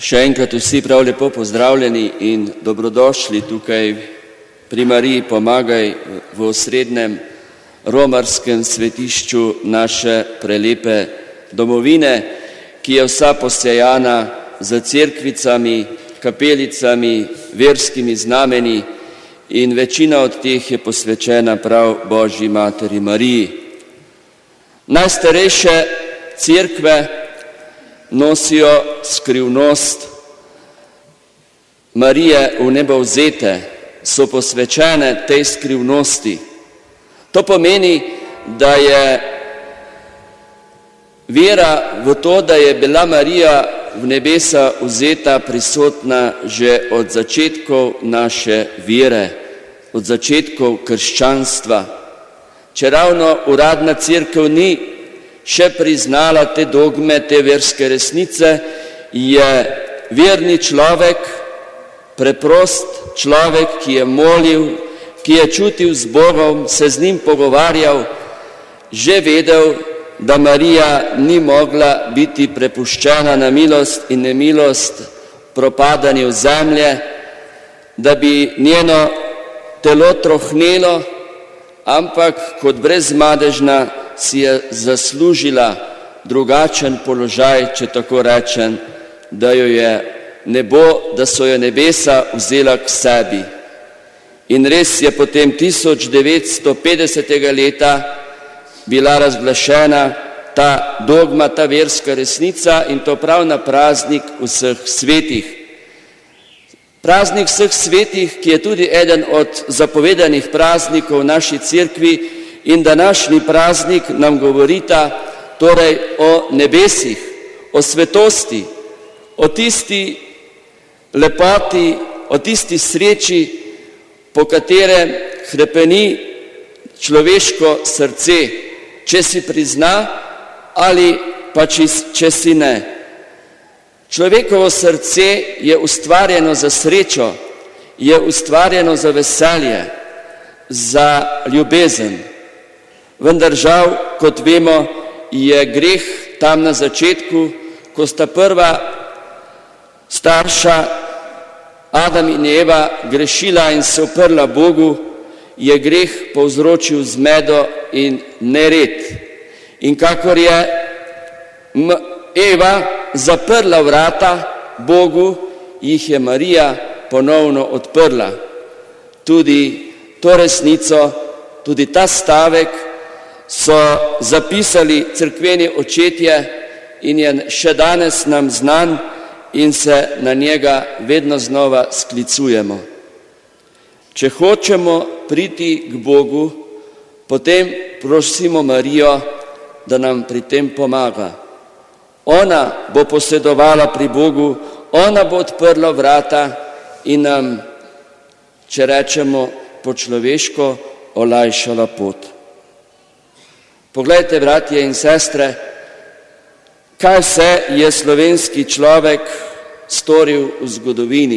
Še enkrat vsi prav lepo pozdravljeni in dobrodošli tukaj pri Mariji Pomagaj v osrednjem romarskem svetišču naše prelepe domovine, ki je vsa posejana z cerkvicami, kapelicami, verskimi znameni in večina od teh je posvečena prav Božji Materi Mariji. Najstarejše cerkve nosijo skrivnost Marije v nebovzete, so posvečene tej skrivnosti. To pomeni, da je vera v to, da je bila Marija v nebesa vzeta, prisotna že od začetkov naše vere, od začetkov krščanstva. Čeravno uradna cerkev ni še priznala te dogme, te verske resnice, je verni človek, preprost človek, ki je molil, ki je čutil z Bogom, se z njim pogovarjal, že vedel, da Marija ni mogla biti prepuščena na milost in nemilost propadanju zemlje, da bi njeno telo trohnelo, ampak kot brezmadežna si je zaslužila drugačen položaj, če tako rečem, da jo je nebo, da so jo nebesa vzela k sebi. In res je potem 1950. leta bila razglašena ta dogma, ta verska resnica in to prav na praznik vseh svetih. Praznik vseh svetih, ki je tudi eden od zapovedanih praznikov v naši cerkvi in današnji praznik nam govorita torej o nebesih, o svetosti, o tisti lepoti, o tisti sreči, po katerem hrepeni človeško srce, če si prizna ali pa če si ne. Človekovo srce je ustvarjeno za srečo, je ustvarjeno za veselje, za ljubezen. Vendar žal, kot vemo, je greh tam na začetku, ko sta prva starša Adam in Eva grešila in se uprla Bogu, je greh povzročil zmedo in nered. In kakor je Eva zaprla vrata Bogu, jih je Marija ponovno odprla. Tudi to resnico, tudi ta stavek so zapisali cerkveni očetje in je še danes nam znan in se na njega vedno znova sklicujemo. Če hočemo priti k Bogu, potem prosimo Marijo, da nam pri tem pomaga. Ona bo posedovala pri Bogu, ona bo odprla vrata in nam, če rečemo po človeško, olajšala pot. Poglejte, bratje in sestre, kaj vse je slovenski človek storil v zgodovini,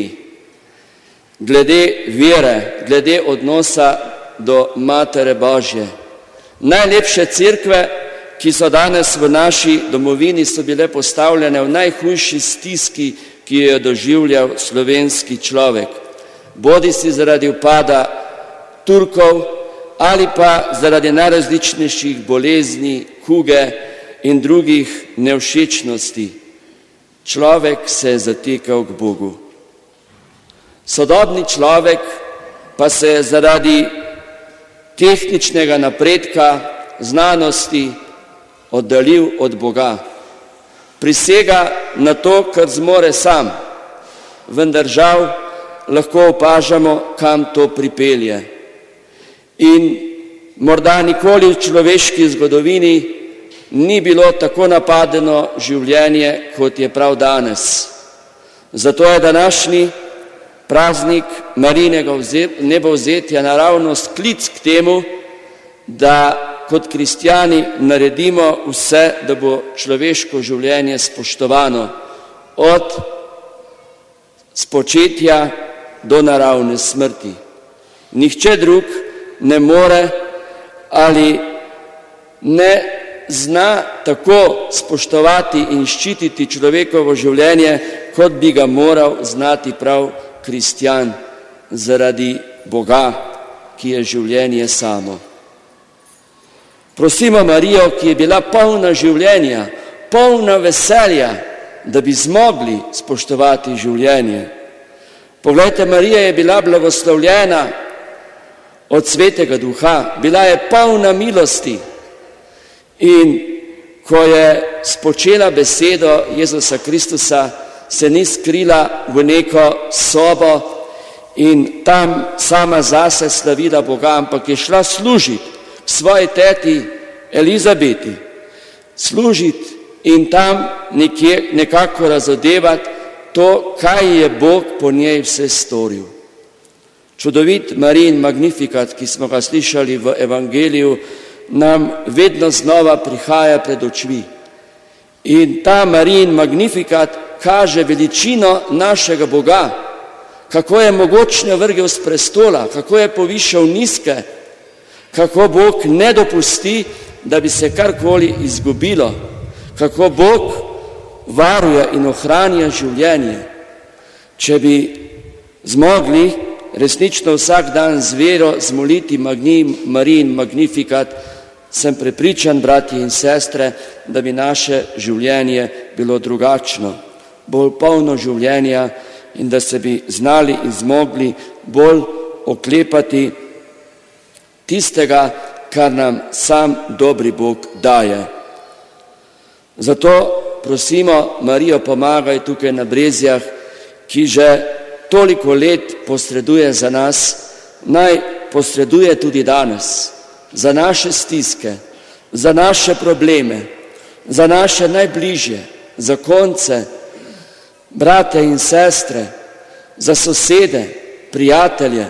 glede vere, glede odnosa do Matere Božje. Najlepše cerkve, ki so danes v naši domovini, so bile postavljene v najhujši stiski, ki jo je doživljal slovenski človek. Bodisi zaradi upada Turkov ali pa zaradi najrazličnejših bolezni, kuge in drugih nevšečnosti. Človek se je zatekal k Bogu. Sodobni človek pa se je zaradi tehničnega napredka, znanosti oddaljil od Boga. Prisega na to, kar zmore sam, vendar žal lahko opažamo, kam to pripelje. In morda nikoli v človeški zgodovini ni bilo tako napadeno življenje, kot je prav danes. Zato je današnji praznik Marijinega nebovzetja naravnost klic k temu, da kot kristjani naredimo vse, da bo človeško življenje spoštovano od spočetja do naravne smrti. Nihče drug ne more ali ne zna tako spoštovati in ščititi človekovo življenje, kot bi ga moral znati prav kristjan zaradi Boga, ki je življenje samo. Prosimo Marijo, ki je bila polna življenja, polna veselja, da bi zmogli spoštovati življenje. Poglejte, Marija je bila blagoslovljena od Svetega Duha, bila je polna milosti in ko je spočela besedo Jezusa Kristusa, se ni skrila v neko sobo in tam sama zase slavila Boga, ampak je šla služiti svoji teti Elizabeti, služiti in tam nekako razodevati to, kaj je Bog po njej vse storil. Čudovit Marijin Magnifikat, ki smo ga slišali v Evangeliju, nam vedno znova prihaja pred očmi. In ta Marijin Magnifikat kaže veličino našega Boga, kako je mogočne vrgel s prestola, kako je povišal nizke, kako Bog ne dopusti, da bi se karkoli izgubilo, kako Bog varuje in ohranja življenje. Če bi zmogli resnično vsak dan z vero zmoliti Marijin Magnifikat, sem prepričan, bratje in sestre, da bi naše življenje bilo drugačno, bolj polno življenja in da se bi znali in zmogli bolj oklepati tistega, kar nam sam dobri Bog daje. Zato prosimo Marijo, pomagaj tukaj na Brezjah, ki že toliko let posreduje za nas, naj posreduje tudi danes, za naše stiske, za naše probleme, za naše najbližje, za konce, brate in sestre, za sosede, prijatelje,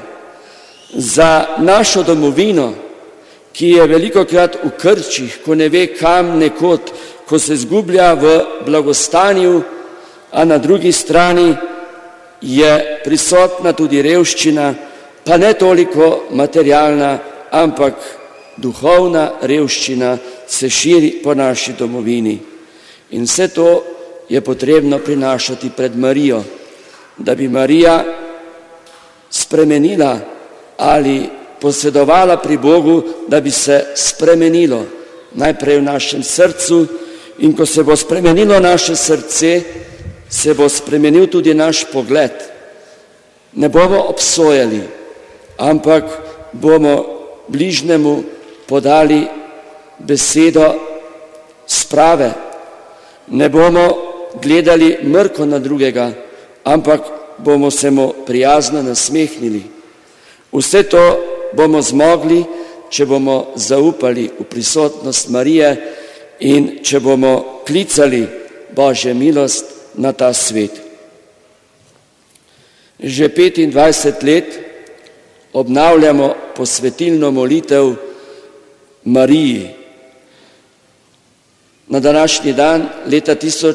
za našo domovino, ki je velikokrat v krčih, ko ne ve kam nekod, ko se zgublja v blagostanju, a na drugi strani je prisotna tudi revščina, pa ne toliko materialna, ampak duhovna revščina se širi po naši domovini. In vse to je potrebno prinašati pred Marijo, da bi Marija spremenila ali posredovala pri Bogu, da bi se spremenilo najprej v našem srcu, in ko se bo spremenilo naše srce, se bo spremenil tudi naš pogled. Ne bomo obsojali, ampak bomo bližnjemu podali besedo sprave. Ne bomo gledali mrko na drugega, ampak bomo se mu prijazno nasmehnili. Vse to bomo zmogli, če bomo zaupali v prisotnost Marije in če bomo klicali Božjo milost na ta svet. Že 25 let obnavljamo posvetilno molitev Mariji. Na današnji dan, leta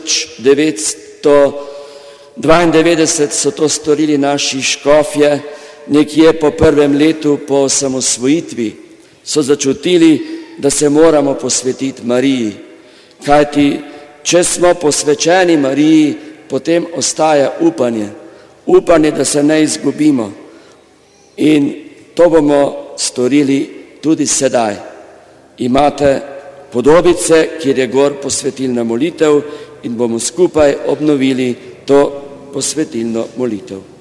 1992, so to storili naši škofje, nekje po prvem letu po osamosvojitvi so začutili, da se moramo posvetiti Mariji. Kajti, če smo posvečeni Mariji, potem ostaja upanje, da se ne izgubimo. In to bomo storili tudi sedaj. Imate podobice, kjer je gor posvetilna molitev in bomo skupaj obnovili to posvetilno molitev.